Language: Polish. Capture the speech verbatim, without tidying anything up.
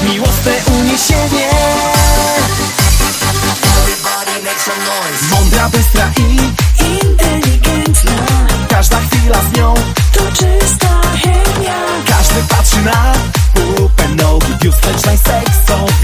miłosne uniesienie. Mądra, bystra i inteligentna, każda chwila z nią to czysta chemia. Każdy patrzy na upę nowy, wstecznej seks są